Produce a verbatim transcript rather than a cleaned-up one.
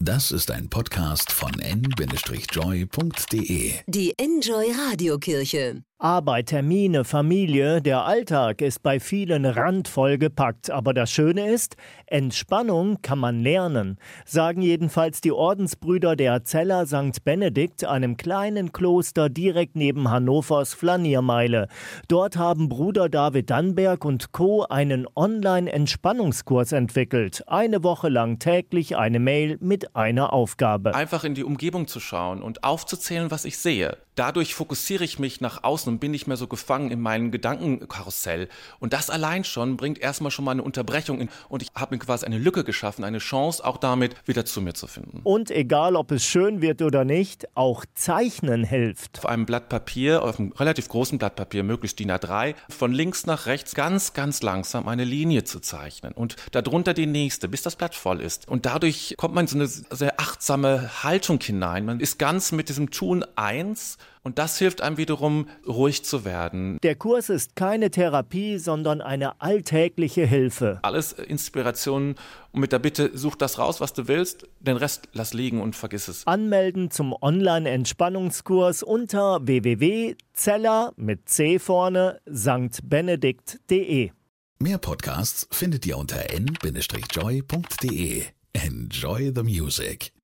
Das ist ein Podcast von en Bindestrich joy punkt de. Die Enjoy Radiokirche. Arbeit, Termine, Familie, der Alltag ist bei vielen randvoll gepackt. Aber das Schöne ist, Entspannung kann man lernen, sagen jedenfalls die Ordensbrüder der Zeller Sankt Benedikt, einem kleinen Kloster direkt neben Hannovers Flaniermeile. Dort haben Bruder David Dannberg und Co. einen Online-Entspannungskurs entwickelt. Eine Woche lang täglich eine Mail mit einer Aufgabe. Einfach in die Umgebung zu schauen und aufzuzählen, was ich sehe. Dadurch fokussiere ich mich nach außen und bin nicht mehr so gefangen in meinem Gedankenkarussell. Und das allein schon bringt erstmal schon mal eine Unterbrechung in, und ich habe mir quasi eine Lücke geschaffen, eine Chance, auch damit wieder zu mir zu finden. Und egal, ob es schön wird oder nicht, auch Zeichnen hilft. Auf einem Blatt Papier, auf einem relativ großen Blatt Papier, möglichst D I N A drei, von links nach rechts ganz, ganz langsam eine Linie zu zeichnen und darunter die nächste, bis das Blatt voll ist. Und dadurch kommt man in so eine sehr achtsame Haltung hinein. Man ist ganz mit diesem Tun eins. Und das hilft einem wiederum, ruhig zu werden. Der Kurs ist keine Therapie, sondern eine alltägliche Hilfe. Alles Inspirationen und mit der Bitte, such das raus, was du willst, den Rest lass liegen und vergiss es. Anmelden zum Online-Entspannungskurs unter w w w punkt zeller mit C vorne sankt benedikt punkt de. Mehr Podcasts findet ihr unter en Bindestrich joy punkt de. Enjoy the music.